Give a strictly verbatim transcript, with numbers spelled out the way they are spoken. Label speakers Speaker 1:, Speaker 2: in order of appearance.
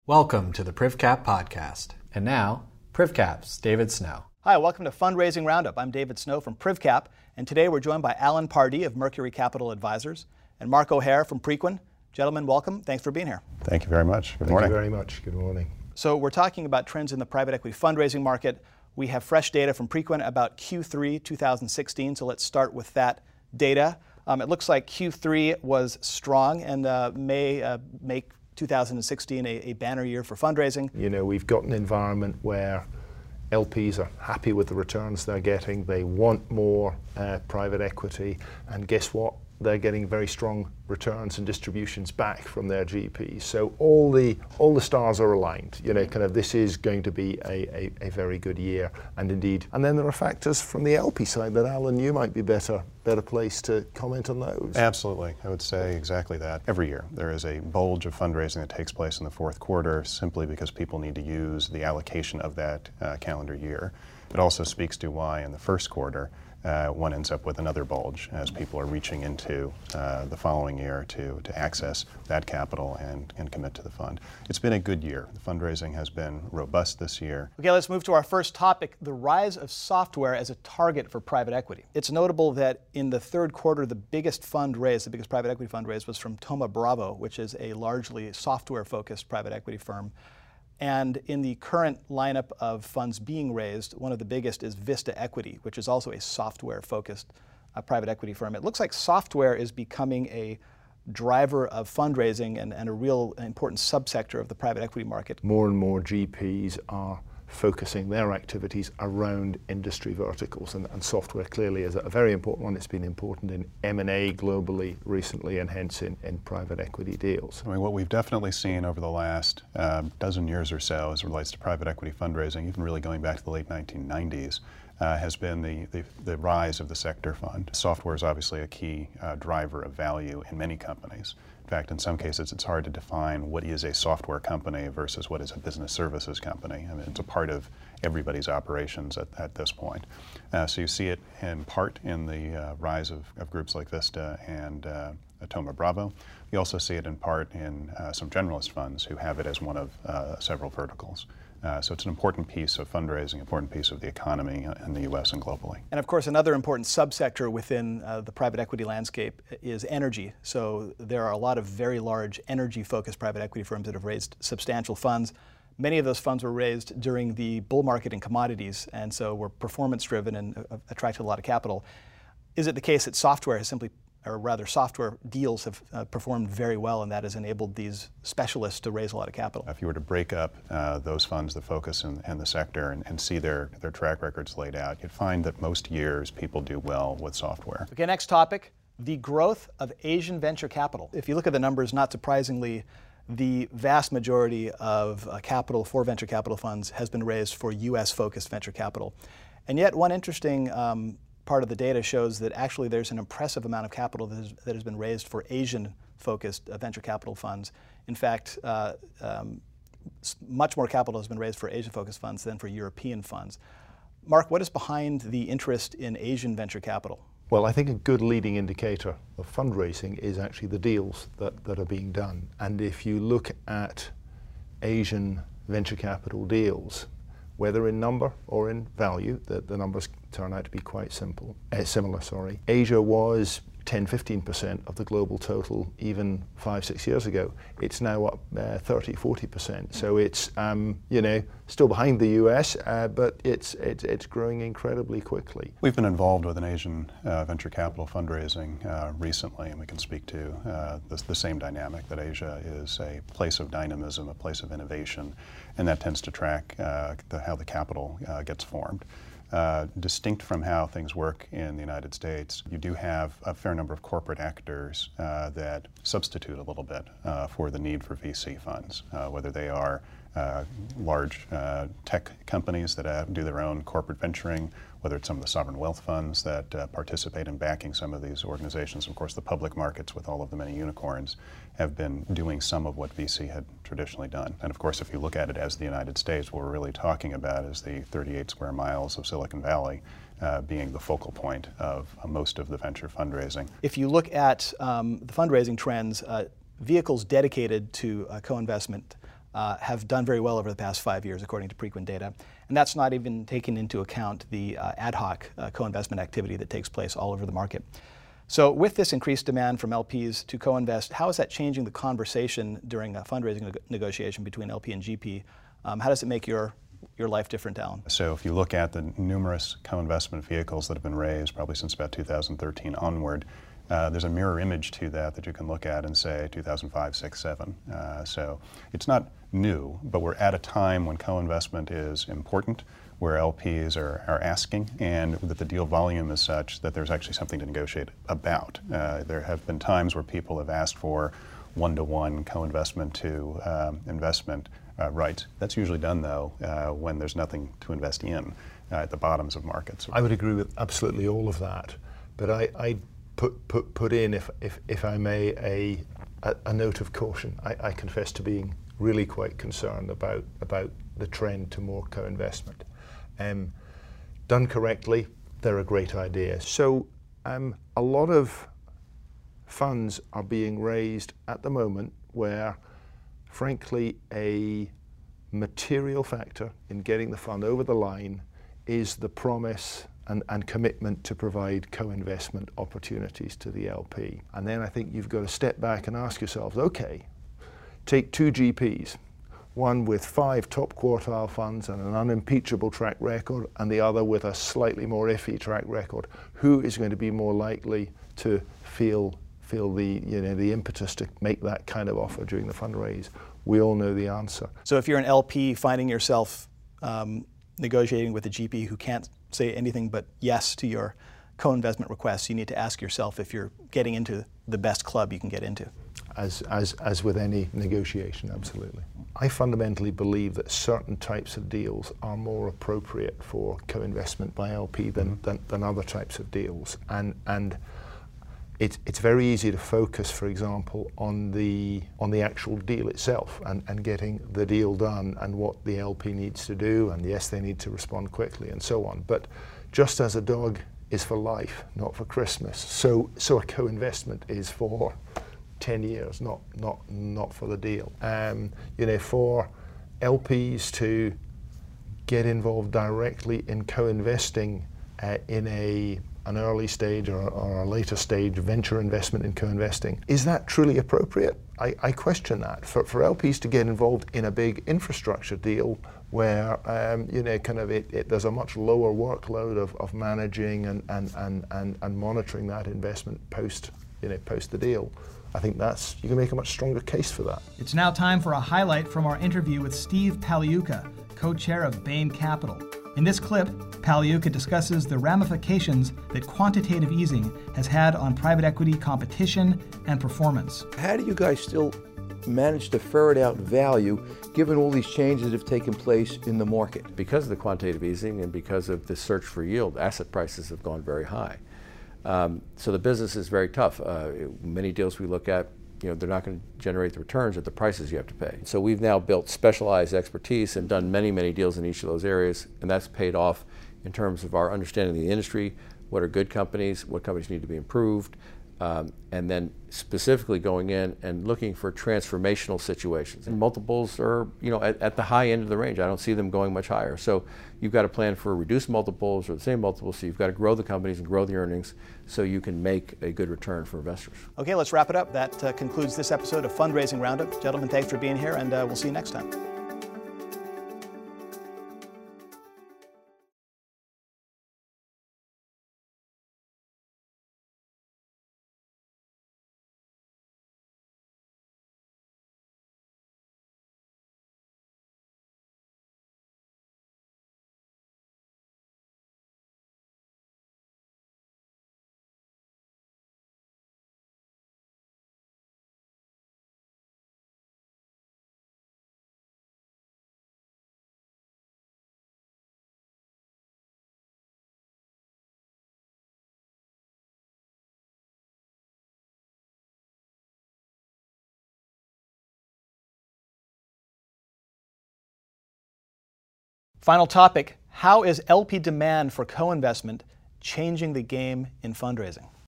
Speaker 1: Welcome to the PrivCap podcast. And now, PrivCap's David Snow.
Speaker 2: Hi, welcome to Fundraising Roundup. I'm David Snow from PrivCap, and today we're joined by Alan Pardee of Mercury Capital Advisors and Mark O'Hare from Preqin. Gentlemen, welcome. Thanks for being here.
Speaker 3: Thank you very much. Good
Speaker 4: Thank
Speaker 3: morning.
Speaker 4: you very much. Good morning.
Speaker 2: So we're talking about trends in the private equity fundraising market. We have fresh data from Preqin about Q three twenty sixteen, so let's start with that data. Um, it looks like Q three was strong and uh, may uh, make two thousand sixteen a, a banner year for fundraising.
Speaker 4: You know, we've got an environment where L Ps are happy with the returns they're getting. They want more uh, private equity, and guess what? They're getting very strong returns and distributions back from their G Ps. So all the all the stars are aligned. You know, kind of this is going to be a, a, a very good year, and indeed. And then there are factors from the L P side that, Alan, you might be better better placed to comment on those.
Speaker 3: Absolutely. I would say exactly that. Every year there is a bulge of fundraising that takes place in the fourth quarter simply because people need to use the allocation of that uh, calendar year. It also speaks to why in the first quarter Uh, one ends up with another bulge as people are reaching into uh, the following year to, to access that capital and, and commit to the fund. It's been a good year. The fundraising has been robust this year.
Speaker 2: Okay, let's move to our first topic, the rise of software as a target for private equity. It's notable that in the third quarter, the biggest fund raised, the biggest private equity fund raised was from Thoma Bravo, which is a largely software-focused private equity firm. And in the current lineup of funds being raised, one of the biggest is Vista Equity, which is also a software-focused uh, private equity firm. It looks like software is becoming a driver of fundraising and, and a real important subsector of the private equity market.
Speaker 4: More and more G Ps are focusing their activities around industry verticals, and, and software clearly is a very important one. It's been important in M and A globally recently, and hence in, in private equity deals.
Speaker 3: I mean, what we've definitely seen over the last uh, dozen years or so as it relates to private equity fundraising, even really going back to the late nineteen nineties, uh, has been the, the, the rise of the sector fund. Software is obviously a key uh, driver of value in many companies. In fact, in some cases, it's hard to define what is a software company versus what is a business services company. I mean, it's a part of everybody's operations at, at this point. Uh, so you see it in part in the uh, rise of, of groups like Vista and uh, Thoma Bravo. You also see it in part in uh, some generalist funds who have it as one of uh, several verticals. Uh, so it's an important piece of fundraising, important piece of the economy in the U S and globally.
Speaker 2: And of course, another important subsector within uh, the private equity landscape is energy. So there are a lot of very large energy-focused private equity firms that have raised substantial funds. Many of those funds were raised during the bull market in commodities, and so were performance-driven and uh, attracted a lot of capital. Is it the case that software has simply or rather software deals have uh, performed very well, and that has enabled these specialists to raise a lot of capital?
Speaker 3: If you were to break up uh, those funds that focus in, in the sector and, and see their, their track records laid out, you'd find that most years people do well with software.
Speaker 2: Okay, next topic, the growth of Asian venture capital. If you look at the numbers, not surprisingly, the vast majority of uh, capital for venture capital funds has been raised for U S-focused venture capital. And yet one interesting um, part of the data shows that actually there's an impressive amount of capital that has, that has been raised for Asian-focused uh, venture capital funds. In fact, uh, um, much more capital has been raised for Asian-focused funds than for European funds. Mark, what is behind the interest in Asian venture capital?
Speaker 4: Well, I think a good leading indicator of fundraising is actually the deals that, that are being done. And if you look at Asian venture capital deals, whether in number or in value, the, the numbers turn out to be quite simple, uh, similar. Sorry. Asia was ten, fifteen percent of the global total even five, six years ago. It's now up uh, thirty, forty percent. So it's, um, you know, still behind the U S, uh, but it's, it's, it's growing incredibly quickly.
Speaker 3: We've been involved with an Asian uh, venture capital fundraising uh, recently, and we can speak to uh, the, the same dynamic, that Asia is a place of dynamism, a place of innovation, and that tends to track uh, the, how the capital uh, gets formed. Uh, distinct from how things work in the United States, you do have a fair number of corporate actors uh, that substitute a little bit uh, for the need for V C funds, uh, whether they are uh, large uh, tech companies that uh, do their own corporate venturing, whether it's some of the sovereign wealth funds that uh, participate in backing some of these organizations. Of course, the public markets with all of the many unicorns have been doing some of what V C had traditionally done. And of course, if you look at it as the United States, what we're really talking about is the thirty-eight square miles of Silicon Valley uh, being the focal point of uh, most of the venture fundraising.
Speaker 2: If you look at um, the fundraising trends, uh, vehicles dedicated to uh, co-investment uh, have done very well over the past five years, according to Preqin data. And that's not even taking into account the uh, ad hoc uh, co-investment activity that takes place all over the market. So with this increased demand from L Ps to co-invest, how is that changing the conversation during a fundraising neg- negotiation between L P and G P? Um, how does it make your, your life different, Alan?
Speaker 3: So if you look at the numerous co-investment vehicles that have been raised probably since about two thousand thirteen onward, Uh, there's a mirror image to that that you can look at and say two thousand five, six, seven. Uh, so it's not new, but we're at a time when co-investment is important, where L Ps are, are asking, and that the deal volume is such that there's actually something to negotiate about. Uh, there have been times where people have asked for one-to-one co-investment to um, investment uh, rights. That's usually done, though, uh, when there's nothing to invest in uh, at the bottoms of markets.
Speaker 4: I would agree with absolutely all of that, but I, I Put, put, put in, if, if, if I may, a, a, a note of caution. I, I confess to being really quite concerned about, about the trend to more co-investment. Um, done correctly, they're a great idea. So um, a lot of funds are being raised at the moment where, frankly, a material factor in getting the fund over the line is the promise And, and commitment to provide co-investment opportunities to the L P. And then I think you've got to step back and ask yourselves, okay, take two G Ps, one with five top quartile funds and an unimpeachable track record, and the other with a slightly more iffy track record. Who is going to be more likely to feel feel the you know the impetus to make that kind of offer during the fundraise? We all know the answer.
Speaker 2: So if you're an L P finding yourself um, negotiating with a G P who can't say anything but yes to your co-investment requests, you need to ask yourself if you're getting into the best club you can get into.
Speaker 4: As, as, as with any negotiation, absolutely. I fundamentally believe that certain types of deals are more appropriate for co-investment by L P than, than, than other types of deals. And, and it's, it's very easy to focus, for example, on the, on the actual deal itself and, and getting the deal done and what the L P needs to do, and yes, they need to respond quickly and so on. But just as a dog is for life, not for Christmas, so, so a co-investment is for ten years, not, not, not for the deal. Um, you know, for L Ps to get involved directly in co-investing uh, in a an early stage or, or a later stage venture investment in co-investing, is that truly appropriate? I, I question that. For, for L Ps to get involved in a big infrastructure deal where um, you know, kind of it, it, there's a much lower workload of, of managing and, and, and, and, and monitoring that investment post, you know, post the deal, I think that's, you can make a much stronger case for that.
Speaker 5: It's now time for a highlight from our interview with Steve Pagliuca, co-chair of Bain Capital. In this clip, Pagliuca discusses the ramifications that quantitative easing has had on private equity competition and performance.
Speaker 6: How do you guys still manage to ferret out value given all these changes that have taken place in the market?
Speaker 7: Because of the quantitative easing and because of the search for yield, asset prices have gone very high. Um, so the business is very tough. Uh, many deals we look at, you know, they're not going to generate the returns at the prices you have to pay. So we've now built specialized expertise and done many, many deals in each of those areas, and that's paid off in terms of our understanding of the industry, what are good companies, what companies need to be improved, um, and then specifically going in and looking for transformational situations. And multiples are, you know, at, at the high end of the range. I don't see them going much higher. So you've got to plan for reduced multiples or the same multiples, so you've got to grow the companies and grow the earnings so you can make a good return for investors.
Speaker 2: Okay, let's wrap it up. That uh, concludes this episode of Fundraising Roundup. Gentlemen, thanks for being here, and uh, we'll see you next time. Final topic, how is L P demand for co-investment changing the game in fundraising?